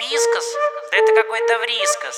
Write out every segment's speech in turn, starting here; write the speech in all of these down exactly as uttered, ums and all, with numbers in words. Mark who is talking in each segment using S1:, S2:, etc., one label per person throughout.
S1: Гибискас? Да это какой-то врискас.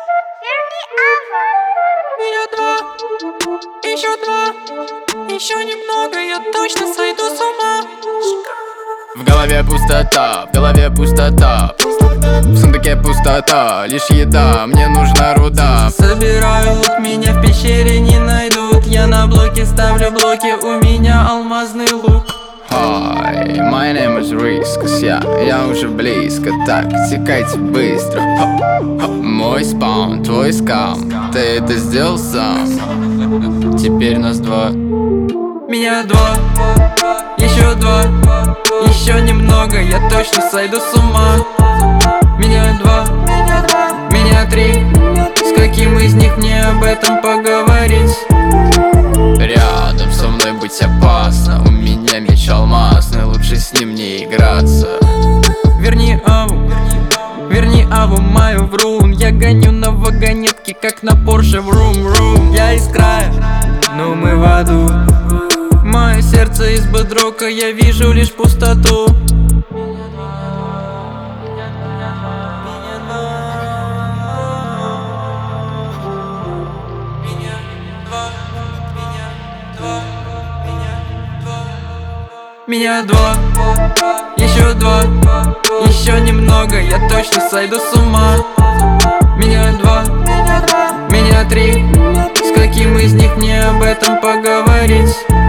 S2: Верни Аву. Меня два, еще два, еще немного, я точно сойду с ума.
S3: В голове пустота, в голове пустота, в сундуке пустота, лишь еда, мне нужна руда.
S2: Собираю лут, меня в пещере не найдут. Я на блоке ставлю блоки, у меня алмазный лук.
S3: Hi, my name is Riskus, я, я уже близко, так, текайте быстро. Хоп, хоп. Мой спаун, твой скам, ты это сделал сам. Теперь нас два.
S2: Меня два, еще два, еще немного, я точно сойду с ума. Меня два, меня три, с каким из них мне об этом поговорить?
S3: Рядом со мной быть опасно, у меня меч алмазный, лучше с ним не играться.
S2: Верни Аву, верни Аву мою в рун. Я гоню на вагонетке, как на Порше врум-врум. Я из края, но мы в аду. Мое сердце из бедрока, я вижу лишь пустоту. Меня два, еще два, еще немного, я точно сойду с ума. Меня два, меня три, с каким из них мне об этом поговорить?